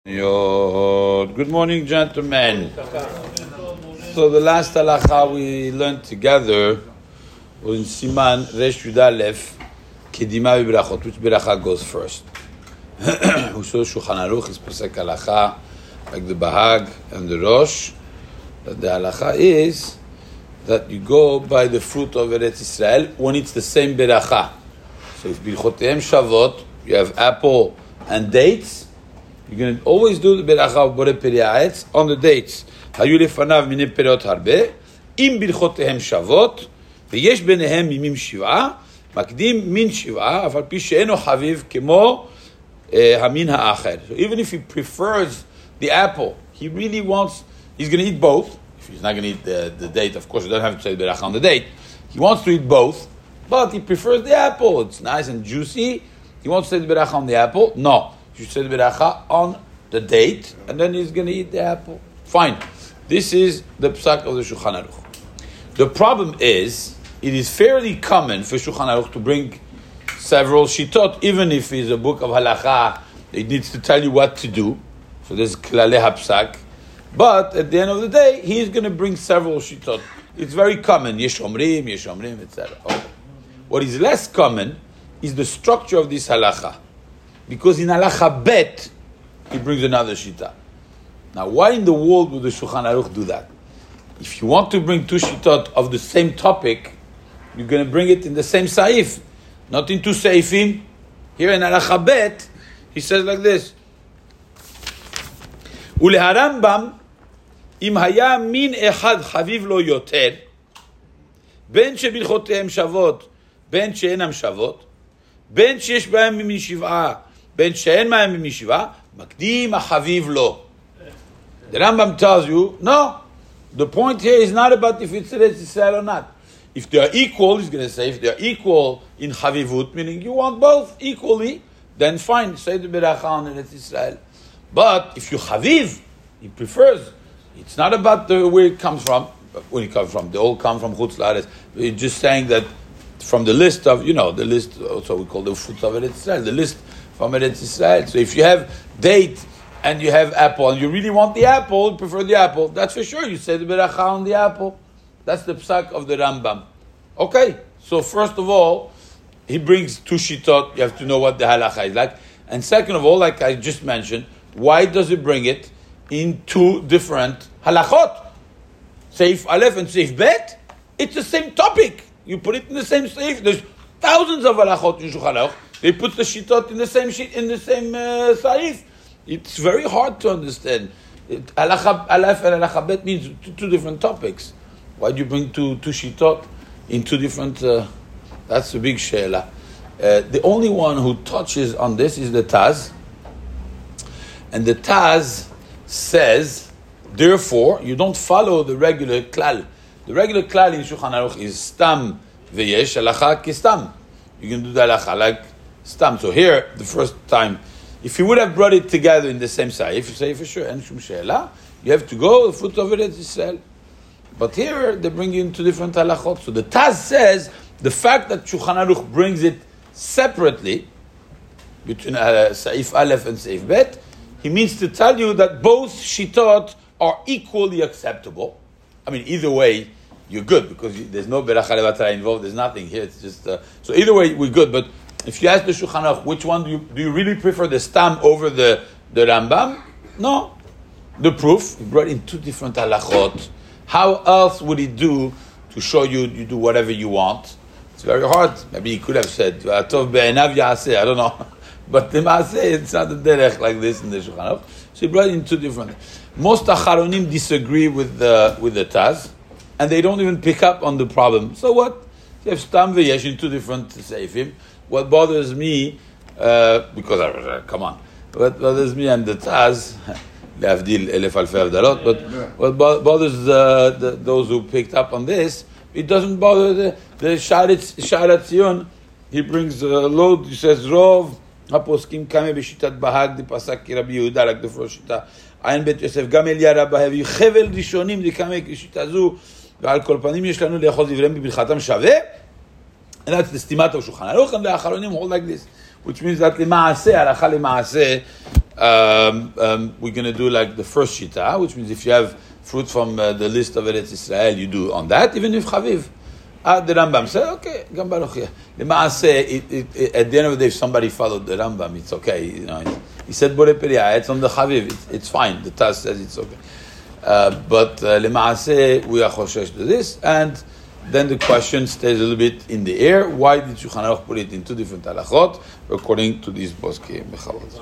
Good morning, gentlemen. So the last halacha we learned together was in Siman Resh Yud Aleph, Kedima v'Berachot. Which beracha goes first? We saw Shulchan Aruch is posek halacha like the Bahag and the Rosh. That the halacha is that you go by the fruit of Eretz Israel when it's the same beracha. So if Birchotehem Shavot, you have apple and dates. You're going to always do the beracha of Borei Peri Ha'etz on the dates. Hayu lefanav minim perot harbe, im birchotehem shavot, veyesh benehem mimim shiv'a, makdim min shiv'a, afal pi she'eno chaviv kemo hamin ha'acher. So even if he prefers the apple, he really wants, he's going to eat both. If he's not going to eat the date, of course, you don't have to say the beracha on the date. He wants to eat both, but he prefers the apple. It's nice and juicy. He wants to say the beracha on the apple. No. You say the beracha on the date, and then he's going to eat the apple. Fine. This is the psak of the Shulchan Aruch. The problem is, it is fairly common for Shulchan Aruch to bring several shitot, even if it's a book of halacha, it needs to tell you what to do. So there's klalei hapsak. But at the end of the day, he's going to bring several shitot. It's very common. Yesh omrim, etc. Okay. What is less common is the structure of this halacha. Because in halacha bet, he brings another shita. Now, why in the world would the Shulchan Aruch do that? If you want to bring two shitot of the same topic, you're going to bring it in the same saif, not in two saifim. Here in halacha bet, he says like this: Uleharambam im haya min echad chaviv lo yoter, ben shebilchotehem shavot, ben she'enam shavot, ben sheyesh b'hem min shiv'a. Ben she'en ma'hem mishiva, makdim haviv lo. The Rambam tells you, no, the point here is not about if it's Eretz Israel or not. If they are equal, he's going to say, if they are equal in Havivut, meaning you want both equally, then fine, say the beracha on Eretz Israel. But if you Haviv, he prefers, it's not about where it comes from, when it comes from, they all come from Chutz La'aretz. We're just saying that from the list of, the list, also we call the fruits of Eretz Israel, the list from Eretz Israel. So if you have date and you have apple and you really want the apple, prefer the apple, that's for sure. You say the beracha on the apple. That's the psak of the Rambam. Okay, so first of all, he brings two shitot. You have to know what the halacha is like. And second of all, like I just mentioned, why does he bring it in two different halachot? Seif Aleph and Seif Bet? It's the same topic. You put it in the same seif. There's thousands of halachot in Shulchan Aruch. They put the shitot in the same saif. It's very hard to understand. Halacha Aleph and halacha Bet means two different topics. Why do you bring two shitot in two different? That's a big she'ela. The only one who touches on this is the Taz, and the Taz says, therefore, you don't follow the regular klal. The regular klal in Shulchan Aruch is stam v'yesh halacha kistam. You can do the halacha like stam. So here, the first time, if you would have brought it together in the same saif, you say for sure, en shum she'ela, you have to go the foot of Eretz Israel. But here, they bring you into different halachot. So the Taz says, the fact that Shulchan Aruch brings it separately, between Saif Aleph and Saif Bet, he means to tell you that both shitot are equally acceptable. I mean, either way, you're good, because there's no beracha levatara involved, there's nothing here, it's just, so either way, we're good, but if you ask the Shulchan Aruch, which one do you really prefer, the Stam over the Rambam? No. The proof, he brought in two different halachot. How else would he do to show you do whatever you want? It's very hard. Maybe he could have said, Tov be'enav ya'aseh, I don't know. But the Maaseh, it's not a derech like this in the Shulchan Aruch. So he brought in two different. Most Acharonim disagree with the Taz, and they don't even pick up on the problem. So what? You have Stam v'yesh in two different seifim. What bothers me, because come on, what bothers me and the Taz, le'avdil elef alfei avdalot, but what bothers those who picked up on this, it doesn't bother the Sha'arat Zion. He brings a load. He says Rov haposkim kame b'shitat bahag di pasak ki Rabbi Yehuda, like the first shita. Ayin bet Yosef gam Elia Rabba hevi chevel rishonim di kame k'shita zu ve'al kol panim yesh lanu le'achol divrem b'bilchatam shaveh. And that's the stimat of Shulchan Aruch, and the Acharonim hold like this, which means that l'maaseh, halacha l'maaseh, we're going to do like the first shita, which means if you have fruit from the list of Eretz Israel, you do on that, even if chaviv. The Rambam said, okay, Gam Baruch Yeh. At the end of the day, if somebody followed the Rambam, it's okay. You know, he said Borei Peria, it's on the chaviv, it's fine. The Taz says it's okay. But Lemaaseh, we are choshesh to this, and then the question stays a little bit in the air. Why did Shulchan Aruch put it in two different halachot according to these Boskei Mechalot?